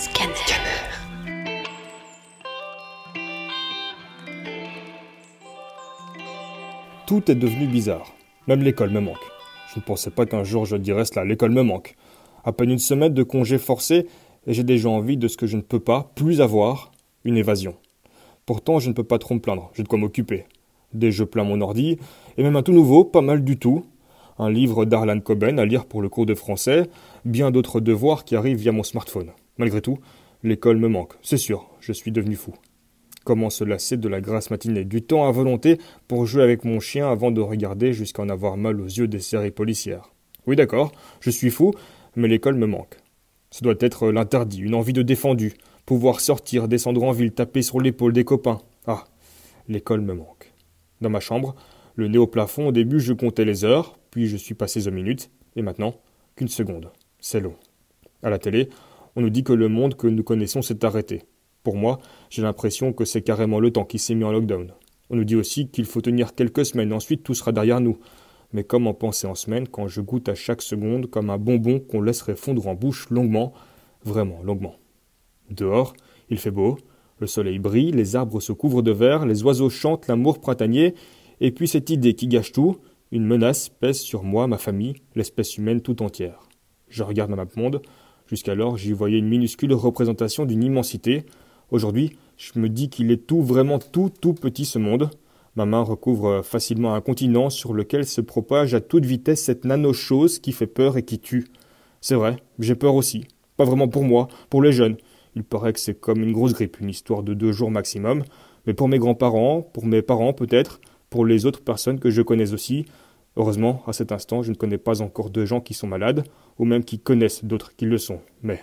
Tout est devenu bizarre. Même l'école me manque. Je ne pensais pas qu'un jour je dirais cela. L'école me manque. À peine une semaine de congé forcé et j'ai déjà envie de ce que je ne peux pas plus avoir, une évasion. Pourtant, je ne peux pas trop me plaindre. J'ai de quoi m'occuper. Des jeux plein mon ordi et même un tout nouveau, pas mal du tout. Un livre d'Harlan Coben à lire pour le cours de français, bien d'autres devoirs qui arrivent via mon smartphone. Malgré tout, l'école me manque. C'est sûr, je suis devenu fou. Comment se lasser de la grasse matinée, du temps à volonté pour jouer avec mon chien avant de regarder jusqu'à en avoir mal aux yeux des séries policières. Oui d'accord, je suis fou, mais l'école me manque. Ce doit être l'interdit, une envie de défendu, pouvoir sortir, descendre en ville, taper sur l'épaule des copains. Ah, l'école me manque. Dans ma chambre, le nez au plafond, au début je comptais les heures, puis je suis passé aux minutes, et maintenant, qu'une seconde. C'est long. À la télé, on nous dit que le monde que nous connaissons s'est arrêté. Pour moi, j'ai l'impression que c'est carrément le temps qui s'est mis en lockdown. On nous dit aussi qu'il faut tenir quelques semaines, ensuite tout sera derrière nous. Mais comment penser en semaine quand je goûte à chaque seconde comme un bonbon qu'on laisserait fondre en bouche longuement, vraiment longuement. Dehors, il fait beau, le soleil brille, les arbres se couvrent de vert, les oiseaux chantent l'amour printanier, et puis cette idée qui gâche tout, une menace pèse sur moi, ma famille, l'espèce humaine tout entière. Je regarde ma map monde, jusqu'alors j'y voyais une minuscule représentation d'une immensité. Aujourd'hui, je me dis qu'il est tout, vraiment tout petit ce monde. Ma main recouvre facilement un continent sur lequel se propage à toute vitesse cette nano-chose qui fait peur et qui tue. C'est vrai, j'ai peur aussi. Pas vraiment pour moi, pour les jeunes. Il paraît que c'est comme une grosse grippe, une histoire de 2 jours maximum. Mais pour mes grands-parents, pour mes parents peut-être, pour les autres personnes que je connais aussi. Heureusement, à cet instant, je ne connais pas encore de gens qui sont malades, ou même qui connaissent d'autres qui le sont. Mais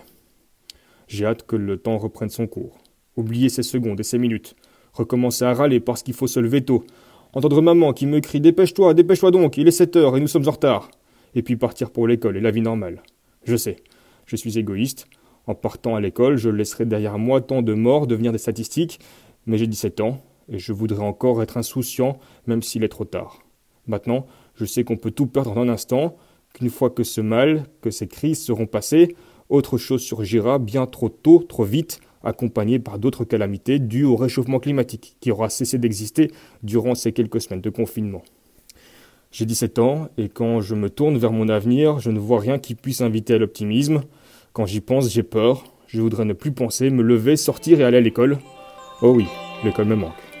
j'ai hâte que le temps reprenne son cours. Oublier ces secondes et ces minutes. Recommencer à râler parce qu'il faut se lever tôt. Entendre maman qui me crie « Dépêche-toi, dépêche-toi donc, il est 7 heures et nous sommes en retard !» Et puis partir pour l'école et la vie normale. Je sais, je suis égoïste. En partant à l'école, je laisserai derrière moi tant de morts devenir des statistiques. Mais j'ai 17 ans et je voudrais encore être insouciant même s'il est trop tard. Maintenant, je sais qu'on peut tout perdre en un instant, qu'une fois que ce mal, que ces crises seront passées, autre chose surgira bien trop tôt, trop vite, accompagné par d'autres calamités dues au réchauffement climatique, qui aura cessé d'exister durant ces quelques semaines de confinement. J'ai 17 ans, et quand je me tourne vers mon avenir, je ne vois rien qui puisse inviter à l'optimisme. Quand j'y pense, j'ai peur. Je voudrais ne plus penser, me lever, sortir et aller à l'école. Oh oui, l'école me manque.